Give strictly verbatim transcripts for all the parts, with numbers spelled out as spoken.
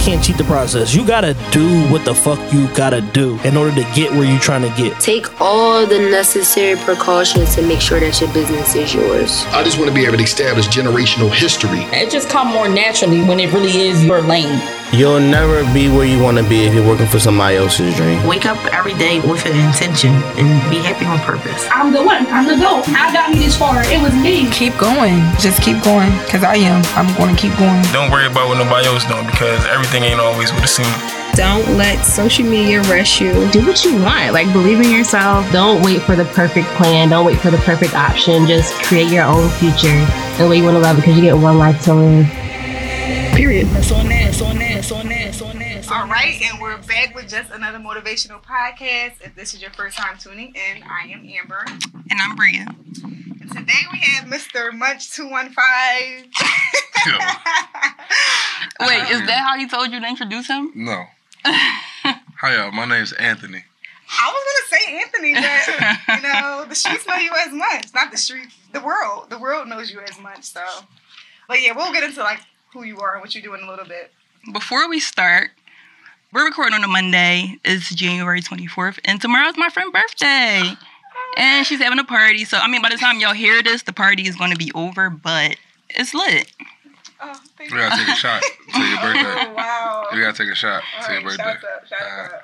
can't cheat the process. You gotta do what the fuck you gotta do in order to get where you're trying to get. Take all the necessary precautions to make sure that your business is yours. I just want to be able to establish generational history. It just comes more naturally when it really is your lane. You'll never be where you want to be if you're working for somebody else's dream. Wake up every day with an intention and be happy on purpose. I'm the one. I'm the GOAT. I got me this far. It was me. Keep going. Just keep going. Because I am. I'm going to keep going. Don't worry about what nobody else doing because everything ain't always what it seems. Don't let social media rush you. Do what you want. Like, believe in yourself. Don't wait for the perfect plan. Don't wait for the perfect option. Just create your own future the way you want to love it because you get one life to live. Period. So on that, so on that, so on that, so on that. All right, and we're back with just another motivational podcast. If this is your first time tuning in, I am Amber. And I'm Bria. And today we have Mister Munch two one five. Wait, is that how he told you to introduce him? No. Hi, y'all. My name's Anthony. I was going to say Anthony, but, you know, the streets know you as Munch. Not the streets, the world. The world knows you as Munch, so. But yeah, we'll get into, like, who you are and what you do in a little bit. Before we start, we're recording on a Monday. It's January twenty-fourth, and tomorrow's my friend's birthday. And she's having a party. So, I mean, by the time y'all hear this, the party is going to be over, but it's lit. Oh, thank we gotta take a shot to your birthday. Oh, wow. We gotta take a shot All to right, your birthday. Shots up, shots uh,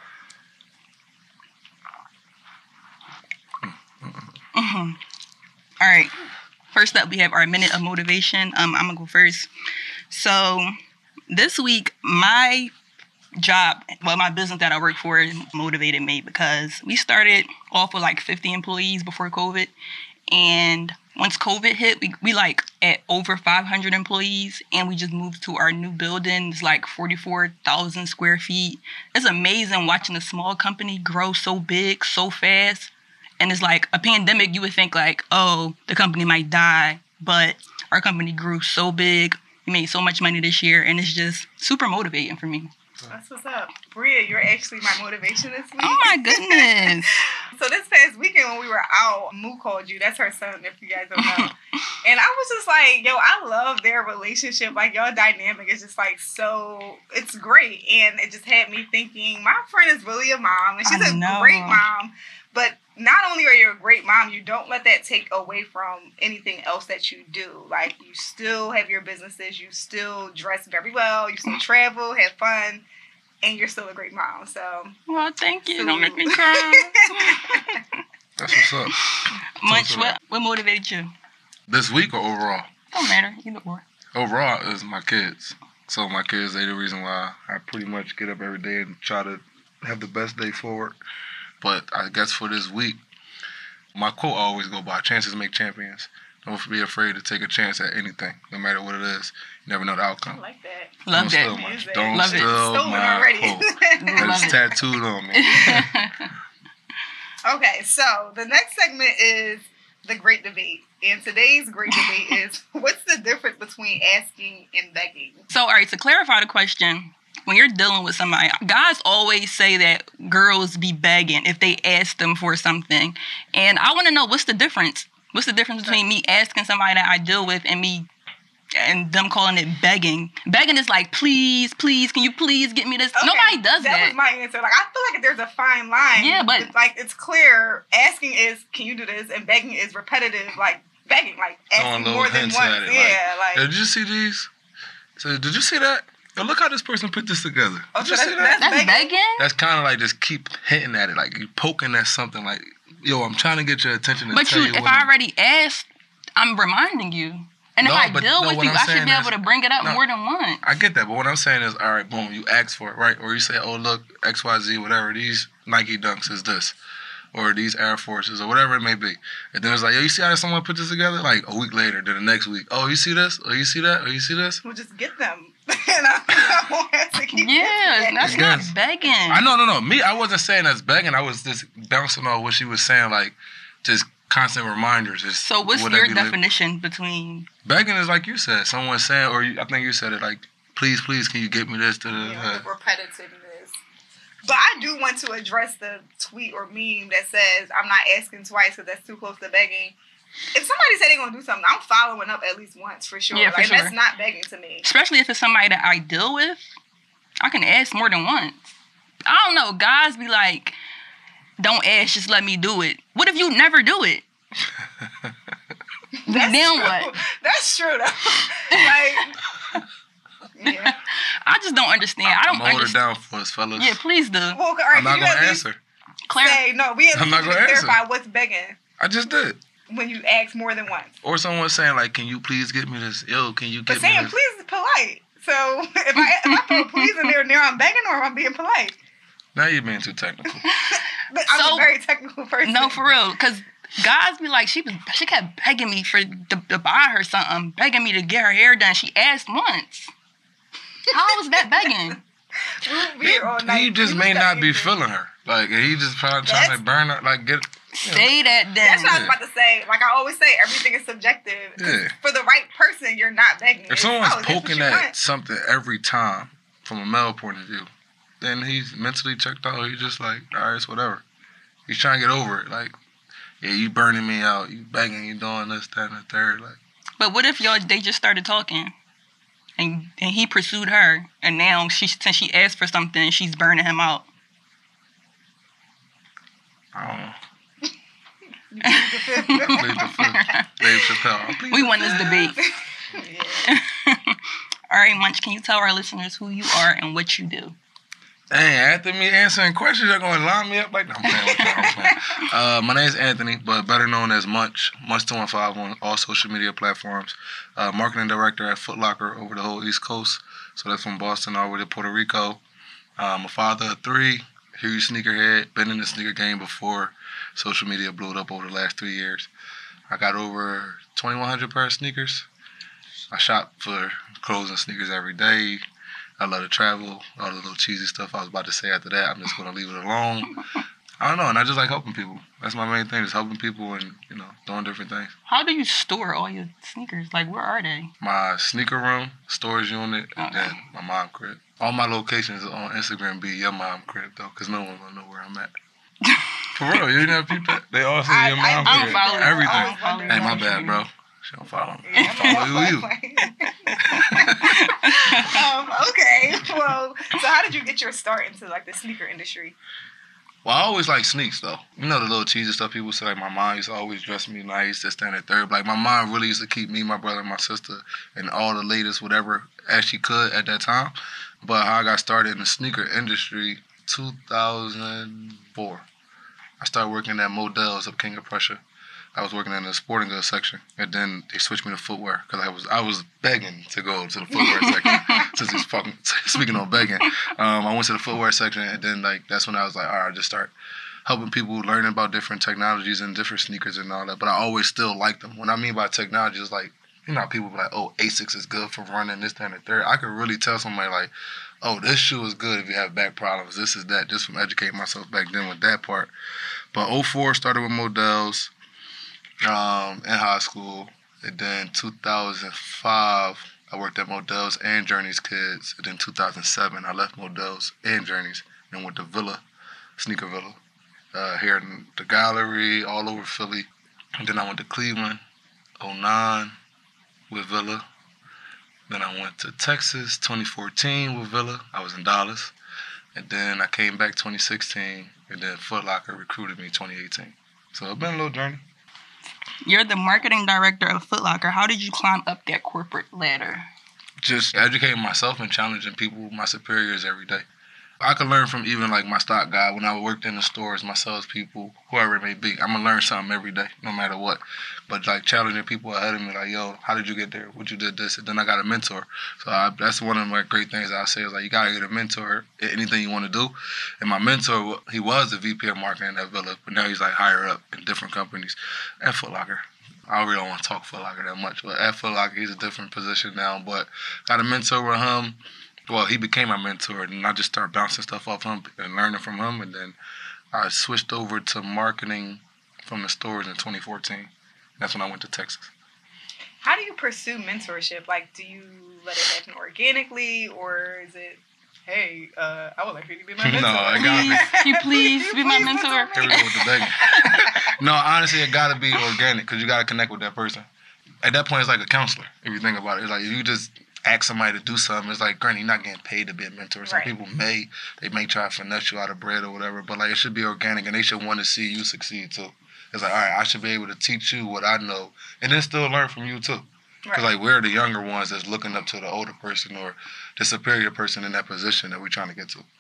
up. Mm-hmm. All right. First up, we have our minute of motivation. Um, I'm going to go first. So, this week, my job, well, my business that I work for motivated me because we started off with like fifty employees before COVID. And once COVID hit, we, we like at over five hundred employees, and we just moved to our new building. It's like forty-four thousand square feet. It's amazing watching a small company grow so big, so fast. And it's like a pandemic, you would think like, oh, the company might die. But our company grew so big. We made so much money this year, and it's just super motivating for me. That's what's up. Bria, you're actually my motivation this week. Oh, my goodness. So this past weekend when we were out, Moo called you. That's her son, if you guys don't know. And I was just like, yo, I love their relationship. Like, y'all dynamic is just, like, so, it's great. And it just had me thinking, my friend is really a mom. And she's I a know. great mom. But not only are you a great mom, you don't let that take away from anything else that you do. Like, you still have your businesses. You still dress very well. You still travel, have fun. And you're still a great mom, so. Well, thank you. So, don't make me cry. That's what's up. Munch, what, what motivated you? This week or overall? Don't matter, either or. Overall is my kids. So my kids, they the reason why I pretty much get up every day and try to have the best day forward. But I guess for this week, my quote I always go by, chances make champions. Don't be afraid to take a chance at anything, no matter what it is. You never know the outcome. I like that. Love Don't that. steal my, don't Love steal it. my already. quote. Love That's it. tattooed on me. Okay, so the next segment is the great debate. And today's great debate is, what's the difference between asking and begging? So, all right, to clarify the question, when you're dealing with somebody, guys always say that girls be begging if they ask them for something. And I want to know, what's the difference? What's the difference between me asking somebody that I deal with and me and them calling it begging? Begging is like, please, please, can you please get me this? Okay, Nobody does that. That was my answer. Like, I feel like there's a fine line. Yeah, but- It's like, it's clear. Asking is, can you do this? And begging is repetitive, like, begging. Like, asking Throwing more little than hints once. at it, Yeah, like, like. Did you see these? So, did you see that? Yo, look how this person put this together. Oh, Did you so see that's- that? That's begging? begging? That's kind of like just keep hitting at it, like you poking at something. Like, yo, I'm trying to get your attention. To But tell you, you if what I I'm- already asked, I'm reminding you. And No, if I but- deal no, with what you, I'm I should saying be is- able to bring it up no. more than once. I get that, but what I'm saying is, all right, boom, you ask for it, right? Or you say, oh, look, X Y Z, whatever, these Nike Dunks is this. Or these Air Forces, or whatever it may be. And then it's like, yo, you see how someone put this together? Like, a week later, then the next week, oh, you see this? Oh, you see that? Oh, you see this? We'll just get them. And I, I won't have to keep Yeah, asking. that's Yes. not begging. I know, no, no. Me, I wasn't saying that's begging. I was just bouncing off what she was saying, like, just constant reminders. Just So what's would that your be like- definition between... Begging is like you said. Someone saying, or you, I think you said it, like, please, please, can you get me this? To the, Yeah, the repetitiveness. But I do want to address the tweet or meme that says, I'm not asking twice because that's too close to begging. If somebody said they're going to do something, I'm following up at least once for sure. Yeah, for like, sure. That's not begging to me. Especially if it's somebody that I deal with. I can ask more than once. I don't know. Guys be like, don't ask, just let me do it. What if you never do it? That's then true. what? That's true, though. Like, yeah. I just don't understand. I don't I'm gonna hold it understand. down for us, fellas. Yeah, please do. Well, all right, I'm not can you gonna at least answer. Clar- say, no, we at I'm least not need to gonna answer. clarify what's begging I just did. when you ask more than once. Or someone saying like, "Can you please get me this?" Yo, can you But get me saying this? please is polite. So if I if I throw please in there, now I'm begging or am I being polite? Now you're being too technical. But I'm So- a very technical person. No, for real. Because guys be like, she was, she kept begging me for to, to buy her something, begging me to get her hair done. She asked once. How was that begging? We here all night. He just You may was not be anything. feeling her. Like he just probably trying That's- to burn her. Like get. You know. Say that then. That's what I was about to say. Like I always say, everything is subjective. 'Cause Yeah. For the right person, you're not begging. If It's, someone's oh, that's what poking you at want. something every time from a male point of view, then he's mentally checked out. He's just like, all right, it's whatever. He's trying to get over it. Like, yeah, you burning me out. You begging. You doing this, that, and the third. Like, But what if y'all they just started talking, and and he pursued her, and now she since she asked for something, she's burning him out. I don't know. You plead the fifth. Plead the fifth. Dave Chappelle. Plead We the won this debate. Yeah. All right, Munch, can you tell our listeners who you are and what you do? Dang, after me answering questions, you're going to line me up like, no, I'm playing with you. I'm playing. Uh, my name is Anthony, but better known as Munch, Munch two one five on all social media platforms. Uh, marketing director at Foot Locker over the whole East Coast. So that's from Boston all the way to Puerto Rico. I'm a father of three, huge sneakerhead, been in the sneaker game before social media blew it up over the last three years. I got over twenty-one hundred pair of sneakers. I shop for clothes and sneakers every day. I love to travel, all the little cheesy stuff I was about to say after that. I'm just going to leave it alone. I don't know, and I just like helping people. That's my main thing, just helping people and, you know, doing different things. How do you store all your sneakers? Like, where are they? My sneaker room, storage unit, and Uh-uh. then my mom crib. All my locations on Instagram be your mom crib, though, because no one's going to know where I'm at. For real, you never peep that? They all say I- your I mom don't crib. follow you. Everything. I don't follow Hey, my you. bad, bro. She don't follow me. Yeah, I follow you. um, okay. Well, so how did you get your start into like the sneaker industry? Well, I always like sneaks, though. You know the little cheesy stuff people say, like my mom used to always dress me nice, this, that, and the third. Like, my mom really used to keep me, my brother, and my sister and all the latest whatever as she could at that time. But how I got started in the sneaker industry, two thousand four. I started working at Modell's up King of Prussia. I was working in the sporting goods section, and then they switched me to footwear because I was I was begging to go to the footwear section. Since he's fucking speaking on begging, um, I went to the footwear section, and then like that's when I was like, all right, I just start helping people learn about different technologies and different sneakers and all that. But I always still liked them. What I mean by technology is like, you know, how people be like, oh, Asics is good for running this, that, and the third. I could really tell somebody like, oh, this shoe is good if you have back problems. This is that. Just from educating myself back then with that part. But oh four started with Modell's. Um, in high school, and then two thousand five I worked at Modell's and Journey's Kids, and then two thousand seven I left Modell's and Journey's and went to Villa, Sneaker Villa, uh, here in the gallery, all over Philly, and then I went to Cleveland, oh nine with Villa, then I went to Texas, twenty fourteen with Villa, I was in Dallas, and then I came back twenty sixteen, and then Foot Locker recruited me twenty eighteen. So it's been a little journey. You're the marketing director of Foot Locker. How did you climb up that corporate ladder? Just educating myself and challenging people, my superiors every day. I could learn from even like my stock guy when I worked in the stores, my salespeople, whoever it may be. I'm gonna learn something every day, no matter what. But like challenging people ahead of me, like, yo, how did you get there? What you did this? And then I got a mentor. So I, that's one of my great things I say is like, you gotta get a mentor in anything you want to do. And my mentor, he was the V P of marketing at Villa, but now he's like higher up in different companies at Foot Locker. I really don't want to talk Foot Locker that much, but at Foot Locker, he's a different position now. But got a mentor with him. Well, he became my mentor, and I just started bouncing stuff off him and learning from him. And then I switched over to marketing from the stores in twenty fourteen. That's when I went to Texas. How do you pursue mentorship? Like, do you let it happen organically, or is it, hey, uh, I would like for you to be my mentor? No, it gotta be. Can you please be my mentor? Here we go with the begging. No, honestly, it gotta be organic because you gotta connect with that person. At that point, it's like a counselor. If you think about it, it's like if you just ask somebody to do something. It's like, granted, you're not getting paid to be a mentor. Some Right. people may, they may try to finesse you out of bread or whatever, but like it should be organic and they should want to see you succeed too. It's like, all right, I should be able to teach you what I know and then still learn from you too. Because Right. like we're the younger ones that's looking up to the older person or the superior person in that position that we're trying to get to.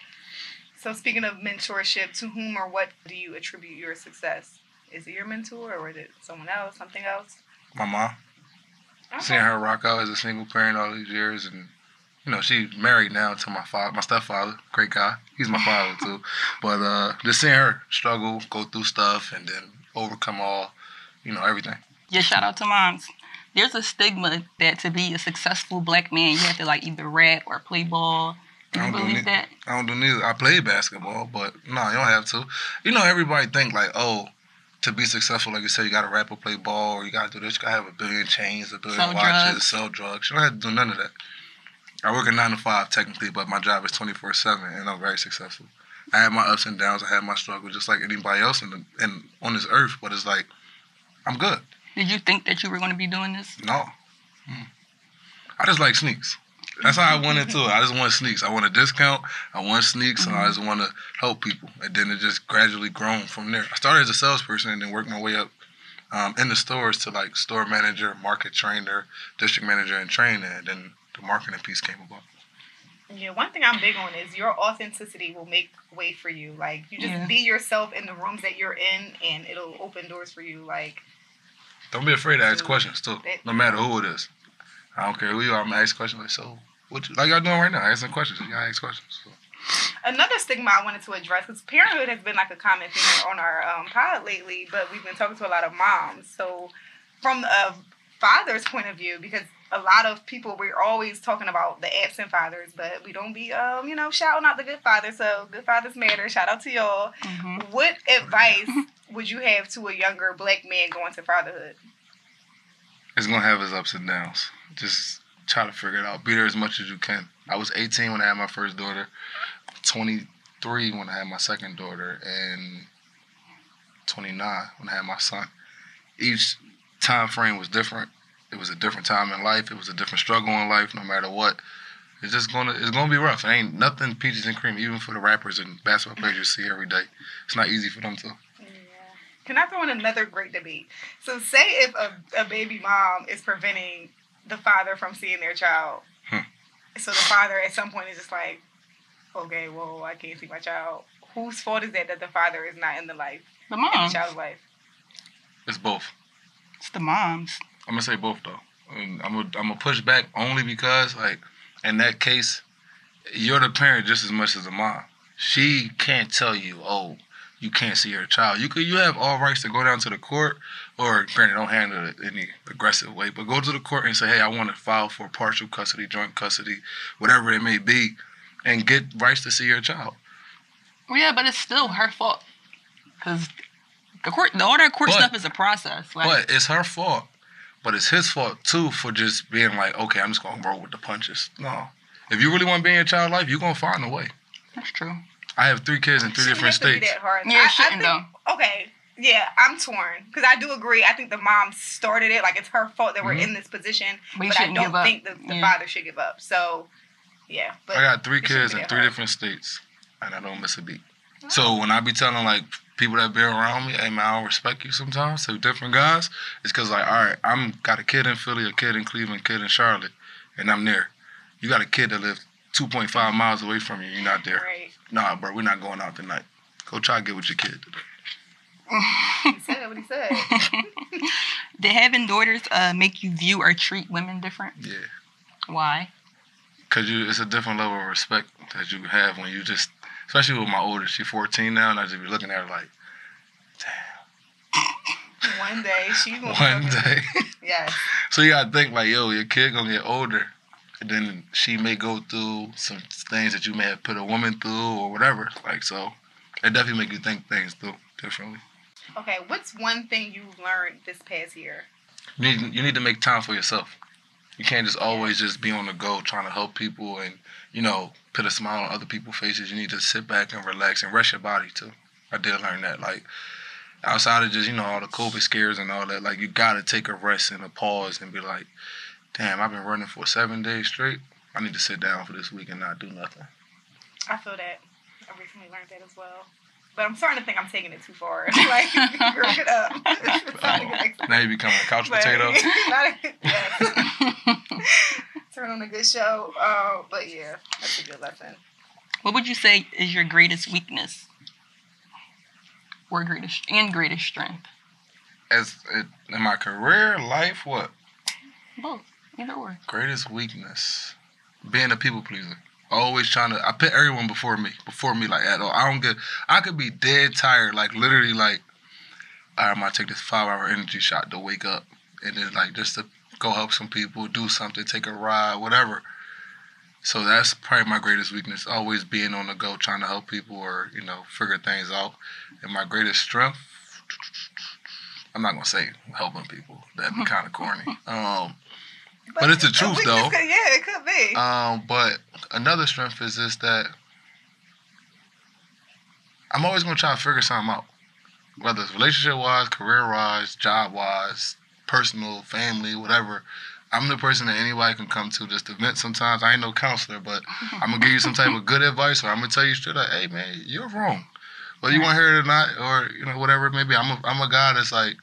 So speaking of mentorship, to whom or what do you attribute your success? Is it your mentor or is it someone else, something else? My mom. Okay. Seeing her rock out as a single parent all these years, and you know she's married now to my father, my stepfather, great guy. He's my father too. But uh, just seeing her struggle, go through stuff, and then overcome all, you know, everything. Yeah, shout out to moms. There's a stigma that to be a successful black man, you have to like either rap or play ball. Do you I don't do believe ne- that? I don't do neither. I played basketball, but no, you don't have to. You know, everybody think like, oh, to be successful, like you said, you got to rap or play ball, or you got to do this. You got to have a billion chains, a billion Sell watches, drugs. sell drugs. You don't have to do none of that. I work a nine to five technically, but my job is twenty-four seven, and I'm very successful. I have my ups and downs. I have my struggles, just like anybody else in, the, in on this earth. But it's like, I'm good. Did you think that you were going to be doing this? No. Mm. I just like sneaks. That's how I went into it. I just want sneaks. I want a discount. I want sneaks, and I just want to help people. And then it just gradually grown from there. I started as a salesperson and then worked my way up um, in the stores to like store manager, market trainer, district manager, and trainer. And then the marketing piece came about. Yeah, one thing I'm big on is your authenticity will make way for you. Like, you just Yeah. be yourself in the rooms that you're in, and it'll open doors for you. Like, Don't be afraid to ask questions too, no matter who it is. I don't care who you are. I'm gonna ask questions like, so what? You, like y'all doing right now, asking questions. Y'all ask questions. So. another stigma I wanted to address, because parenthood has been like a common thing on our um, pod lately, but we've been talking to a lot of moms. So from a father's point of view, because a lot of people, we're always talking about the absent fathers, but we don't be, um, you know, shouting out the good fathers. So good fathers matter. Shout out to y'all. Mm-hmm. What advice would you have to a younger black man going to fatherhood? It's gonna have its ups and downs. Just try to figure it out. Be there as much as you can. I was eighteen when I had my first daughter, twenty-three when I had my second daughter, and twenty-nine when I had my son. Each time frame was different. It was a different time in life. It was a different struggle in life. No matter what, it's just gonna it's gonna be rough. It ain't nothing peaches and cream. Even for the rappers and basketball players you see every day, it's not easy for them to. Can I throw in another great debate? So say if a, a baby mom is preventing the father from seeing their child. Hmm. So the father at some point is just like, okay, well, I can't see my child. Whose fault is that that the father is not in the life? The In mom's. the child's life. It's both. It's the moms. I'm gonna say both though. And I'm gonna I'm gonna push back only because like in that case, you're the parent just as much as the mom. She can't tell you, oh, you can't see your child. You could you have all rights to go down to the court, or granted, don't handle it any aggressive way, but go to the court and say, hey, I want to file for partial custody, joint custody, whatever it may be, and get rights to see your child. Well, yeah, but it's still her fault. Because the court, the all that court But- stuff is a process. Like, But it's her fault. But it's his fault too for just being like, okay, I'm just gonna roll with the punches. No. If you really want to be in your child's life, you're gonna find a way. That's true. I have three kids in three Shouldn't different have to be states. that hard. Yeah, I- it I shouldn't, think- Okay, yeah, I'm torn because I do agree. I think the mom started it. Like, it's her fault that we're Mhm. in this position. But you But I shouldn't give don't up. think the, the Yeah. father should give up. So, yeah. But I got three it shouldn't kids be in that three hard. different states, and I don't miss a beat. So when I be telling like people that be around me, hey man, I don't respect you sometimes to different guys, it's because like, all right, I'm got a kid in Philly, a kid in Cleveland, a kid in Charlotte, and I'm there. You got a kid that lives two point five miles away from you, you're not there. Right. Nah, bro, we're not going out tonight. Go try to get with your kid today. He said what he said. Did having daughters uh, make you view or treat women different? Yeah. Why? Cause you, it's a different level of respect that you have when you just, especially with my oldest, she's fourteen now, and I just be looking at her like, One day she will. one day. Yes. So you gotta think like, yo, your kid gonna get older, and then she may go through some things that you may have put a woman through or whatever. Like, so it definitely make you think things through differently. Okay, what's one thing you've learned this past year? You need you need to make time for yourself. You can't just always just be on the go trying to help people and, you know, put a smile on other people's faces. You need to sit back and relax and rest your body too. I did learn that. Like, outside of just, you know, all the COVID scares and all that, like, you gotta take a rest and a pause and be like, damn, I've been running for seven days straight. I need to sit down for this week and not do nothing. I feel that. I recently learned that as well. But I'm starting to think I'm taking it too far. Like, girl, get up. Oh, now you becoming a couch but, potato? Not a, yes. Turn on a good show. Uh, but yeah, that's a good lesson. What would you say is your greatest weakness? Or greatest and greatest strength? As it, in my career, life, what? Both. Either or. Greatest weakness. Being a people pleaser. Always trying to, I put everyone before me, before me, like, at all. I don't get, I could be dead tired, like, literally, like, all right, I'm going to take this five-hour energy shot to wake up, and then, like, just to go help some people, do something, take a ride, whatever. So that's probably my greatest weakness, always being on the go, trying to help people or, you know, figure things out. And my greatest strength, I'm not going to say helping people. That'd be kind of corny. Um, But, but it's the truth, though. Could, yeah, it could be. Um, but another strength is this that I'm always going to try to figure something out. Whether it's relationship-wise, career-wise, job-wise, personal, family, whatever. I'm the person that anybody can come to just to vent sometimes. I ain't no counselor, but I'm going to give you some type of good advice, or I'm going to tell you straight up, hey, man, you're wrong. Whether you want to hear it or not, or, you know, whatever it may be. I'm a, I'm a guy that's like,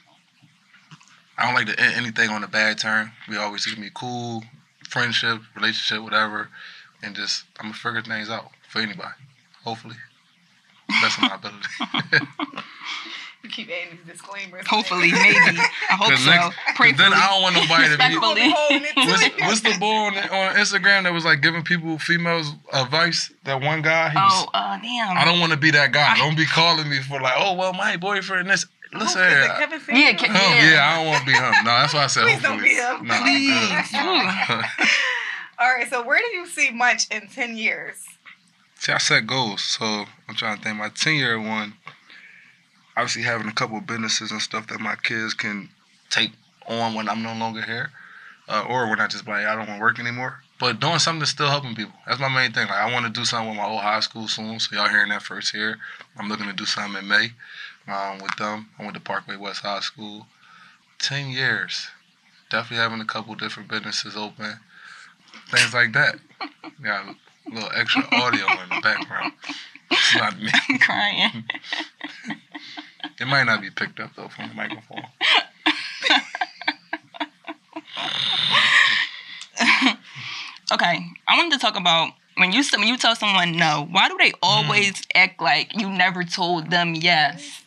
I don't like to end anything on a bad turn. We always keep me cool, friendship, relationship, whatever, and just, I'm going to figure things out for anybody, hopefully. Best of my ability. You keep adding these disclaimers. Hopefully, maybe. I hope so. Next, Pray then for I don't want nobody to be. Respectfully. What's, what's the boy on, on Instagram that was like giving people, females, advice? That one guy? He was, oh, uh, damn. I don't want to be that guy. Don't be calling me for like, oh, well, my boyfriend, this. Listen oh, here. Is it Kevin yeah, yeah, Ke- yeah. yeah, I don't want to be him. No, that's why I said Please hopefully. Don't be him. No, Please. All right, so where do you see Munch in ten years? See, I set goals, so I'm trying to think. My ten-year one, obviously having a couple of businesses and stuff that my kids can take on when I'm no longer here, uh, or when I just like, I don't want to work anymore. But doing something that's still helping people. That's my main thing. Like, I want to do something with my old high school soon, so y'all hearing that first here. I'm looking to do something in May um, with them. I went to Parkway West High School. Ten years. Definitely having a couple different businesses open. Things like that. Got a little extra audio in the background. It's not me. I'm crying. It might not be picked up, though, from the microphone. Okay, I wanted to talk about when you when you tell someone no, why do they always mm. act like you never told them yes?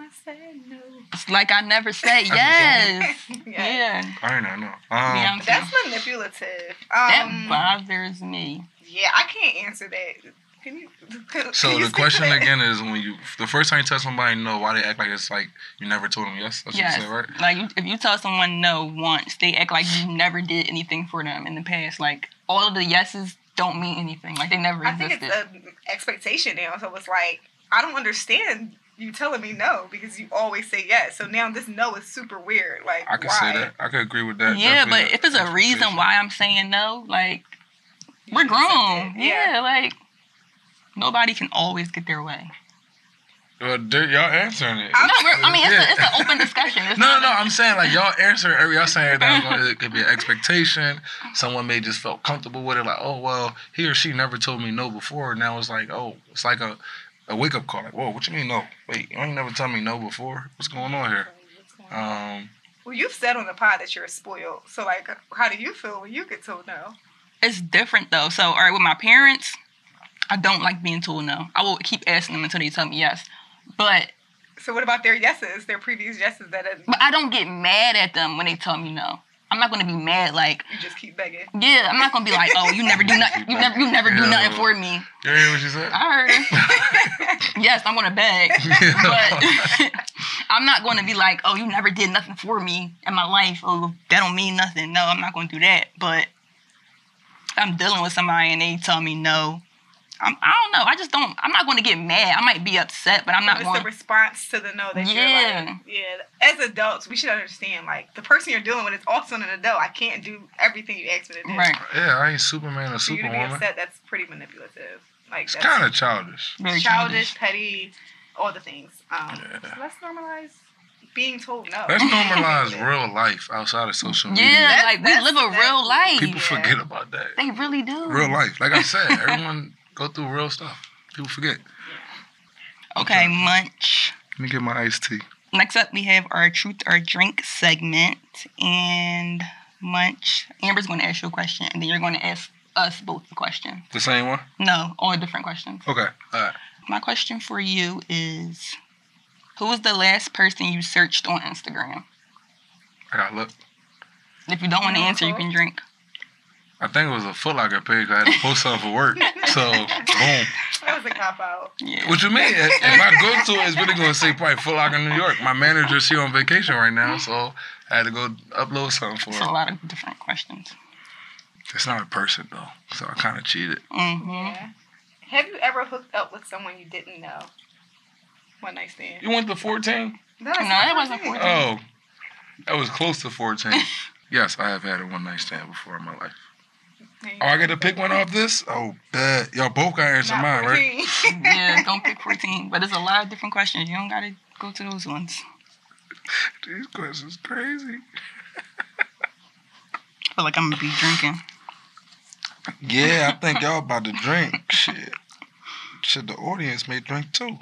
It's like I never said yes. yes. Yeah. I don't know. Um, yeah, That's manipulative. Um, that bothers me. Yeah, I can't answer that. Can you? Can, so can you the question that? again is, when you the first time you tell somebody no, why they act like it's like you never told them yes? That's yes. what you said, right? Like you, if you tell someone no once, they act like you never did anything for them in the past. Like all of the yeses don't mean anything. Like they never I existed. think it's an expectation now. So it's like, I don't understand you telling me no because you always say yes. So now this no is super weird. Like, I could why? say that. I could agree with that. Yeah, Definitely but if it's a reason why I'm saying no, like you we're grown. Yeah. yeah, like nobody can always get their way. Well, y'all answering it. No, we're, I mean, it's, yeah. a, it's an open discussion. It's no, not no, a, I'm saying like y'all answer every. Y'all saying that it could be an expectation. Someone may just felt comfortable with it. Like, oh well, he or she never told me no before. Now it's like, oh, it's like a, a wake up call. Like, whoa, what you mean no? Wait, you ain't never told me no before. What's going on here? Um. Well, you've said on the pod that you're spoiled. So like, how do you feel when you get told no? It's different though. So, all right, with my parents, I don't like being told no. I will keep asking them until they tell me yes. But so what about their yeses, their previous yeses that? Didn't... But I don't get mad at them when they tell me no. I'm not gonna be mad like. You just keep begging. Yeah, I'm not gonna be like, oh, you never do nothing. You never, you never do nothing for me. You hear what she said? I heard her. Yes, I'm gonna beg, but I'm not gonna be like, oh, you never did nothing for me in my life. Oh, that don't mean nothing. No, I'm not gonna do that. But I'm dealing with somebody and they tell me no. I'm, I don't know. I just don't. I'm not going to get mad. I might be upset, but I'm not so going. It's the response to the no that yeah. you're like, yeah. As adults, we should understand like the person you're dealing with is also an adult. I can't do everything you ask me to do. Right. Yeah, I ain't Superman or For you to be Superwoman. upset, that's pretty manipulative. Like it's that's kind of childish. Very childish, childish, petty, all the things. Um, yeah. so let's normalize being told no. Let's normalize real life outside of social media. Yeah, like we live a real life. People forget about that. They really do. Real life. Like I said, everyone go through real stuff. People forget. Okay, Munch. Let me get my iced tea. Next up, we have our Truth or Drink segment. And Munch, Amber's going to ask you a question, and then you're going to ask us both the question. The same one? No, all different questions. Okay, all right. My question for you is, who was the last person you searched on Instagram? I gotta look. If you don't want to answer, you can drink. I think it was a Foot Locker page. I had to post something for work. So, boom. That was a cop-out. Yeah. What you mean? If if I go to it, it's really going to say probably Foot Locker New York. My manager's here on vacation right now, so I had to go upload something for It's her. a lot of different questions. It's not a person, though, so I kind of cheated. Mm-hmm. Yeah. Have you ever hooked up with someone you didn't know? One night stand. You went to fourteen? No, No, it wasn't fourteen. Oh, that was close to fourteen. Yes, I have had a one night stand before in my life. Oh, I get to pick one off this? Oh, bad. Y'all both got to answer mine, right? Yeah, don't pick fourteen. But there's a lot of different questions. You don't got to go to those ones. These questions crazy. I feel like I'm going to be drinking. Yeah, I think y'all about to drink. Shit. Shit, the audience may drink too.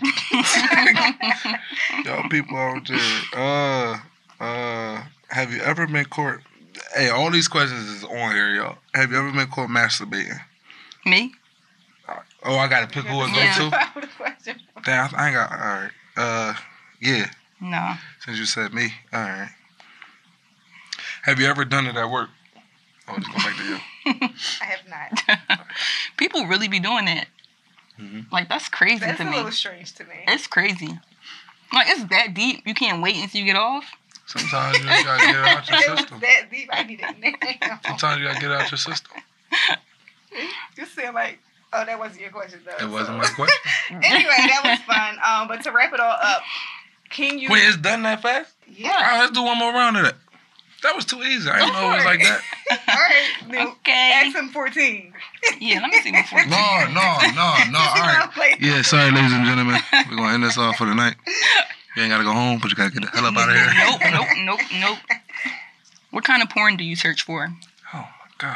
Y'all people out there. Uh, uh, have you ever been caught? Hey, all these questions is on here, y'all. Have you ever been caught masturbating? Me? Oh, I gotta pick who it Yeah. go to? Damn, I ain't got. All right. Uh, yeah. No. Since you said me, all right. Have you ever done it at work? Oh, just go back to you. I have not. People really be doing that. Mm-hmm. Like, that's crazy That's to a me. little strange to me. It's crazy. Like, it's that deep. You can't wait until you get off. Sometimes you just gotta get it out your It was system. that deep. I need it now. Sometimes you gotta get it out your system. You sound like, oh, that wasn't your question, though. It wasn't so. my question. Anyway, that was fun. Um, but to wrap it all up, can you? Wait, it's done that fast? Yeah. All right, let's do one more round of that. That was too easy. I didn't know it was like that. All right. Now, Okay. ask him fourteen. Yeah, let me see what fourteen. No, no, no, no. All right. Yeah, sorry, ladies and gentlemen. We're going to end this off for the night. You ain't got to go home, but you got to get the hell up out of here. Nope, nope, nope, nope. What kind of porn do you search for? Oh, my God.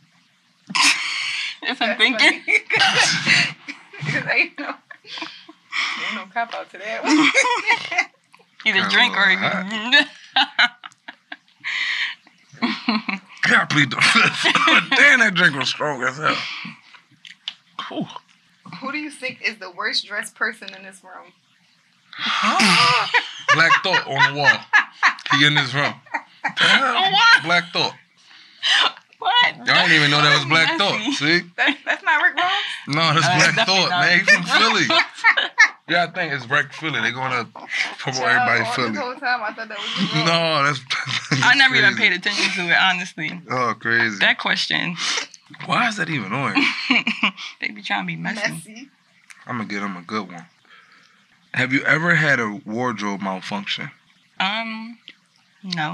Yes, I'm thinking. Because ain't no, ain't no cop out to that one. Either Kinda drink or... little Yeah, I plead the fifth. Damn, that drink was strong as hell. Whew. Who do you think is the worst dressed person in this room? Black Thought on the wall. He in this room. Damn, What? Black Thought. What? Y'all didn't even know that was Black Messy. Thought. See? That, that's not Rick Ross? No, that's Uh, Black definitely Thought, not. man. He's from Philly. Yeah, I think it's Wreck Philly. They're going to promote everybody in all Philly. This whole time I thought that was Rick Ross. No, that's. I never even crazy. paid attention to it, honestly. Oh, crazy. That question, Why is that even on here? they be trying to be messy. Messy. I'm going to get him a good one. Have you ever had a wardrobe malfunction? Um, no.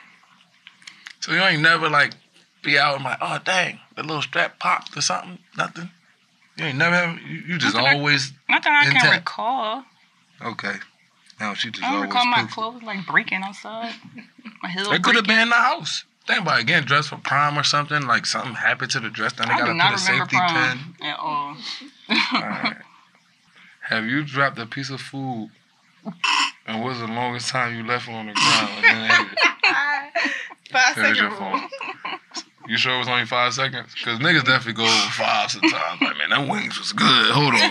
So you ain't never, like, be out and like, oh, dang, the little strap popped or something? Nothing? You ain't never have, you, you just Not that I- always, Not that I can intact. recall. okay. Now she just I don't always recall my poofy. clothes like breaking outside. My heels It could have breaking. been in the house. Think about it, getting dressed for prom or something, like something happened to the dress, then they I got do to not put a remember safety prom pin. at all. Alright. Have you dropped a piece of food and what's the longest time you left it on the ground and then ate it? Five There's your second phone. rule. You sure it was only five seconds? Because niggas definitely go over five sometimes. Like, man, that wings was good. Hold on.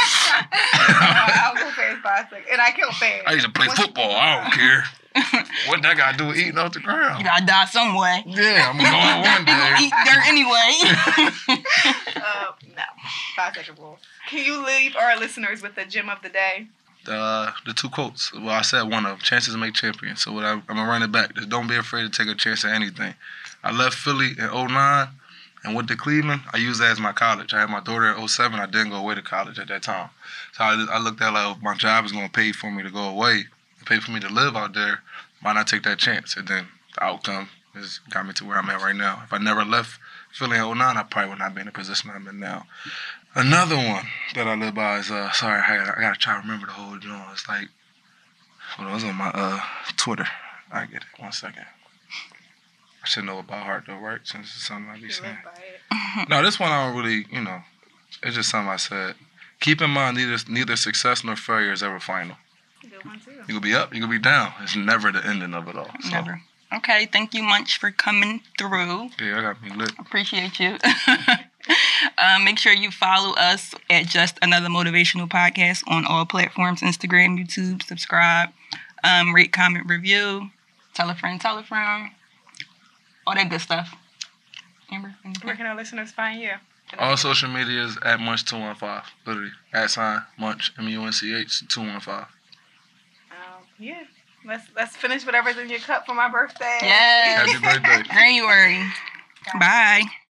I'll go fast five seconds. And I kill fast. I used to play What's- football. I don't care. What that got to do with eating off the ground? You gotta die some way. Yeah, I'm going to go out one You gonna day. eat dirt anyway. Uh, no. Five second rule. Can you leave our listeners with the gem of the day? Uh, the two quotes. Well, I said one of them. Chances make champions. So what I, I'm going to run it back. Just don't be afraid to take a chance at anything. I left Philly in oh nine and went to Cleveland. I used that as my college. I had my daughter in oh seven. I didn't go away to college at that time. So I, I looked at like, my job is going to pay for me to go away, pay for me to live out there. Why not take that chance? And then the outcome has got me to where I'm at right now. If I never left Philly in oh nine, I probably would not be in the position I'm in now. Another one that I live by is, uh, sorry, I gotta, I gotta try to remember the whole, you know, it's like, Hold on, it was on my uh Twitter. I get it. One second. I should know about heart though, right? Since it's something I be saying. No, this one I don't really, you know, it's just something I said. Keep in mind, neither neither success nor failure is ever final. Good one too. You can be up, you can be down. It's never the ending of it all. So. Never. Okay, thank you much for coming through. Yeah, I got me lit. Appreciate you. um, make sure you follow us at Just Another Motivational Podcast on all platforms, Instagram, YouTube, subscribe, um, rate, comment, review, tell a friend, tell a friend, all that good stuff. Amber? Where can our listeners find you? All social media is at Munch two one five. Literally. At sign Munch, M U N C H two one five. Um, yeah. Let's let's finish whatever's in your cup for my birthday. Yes. Happy birthday. January. Bye.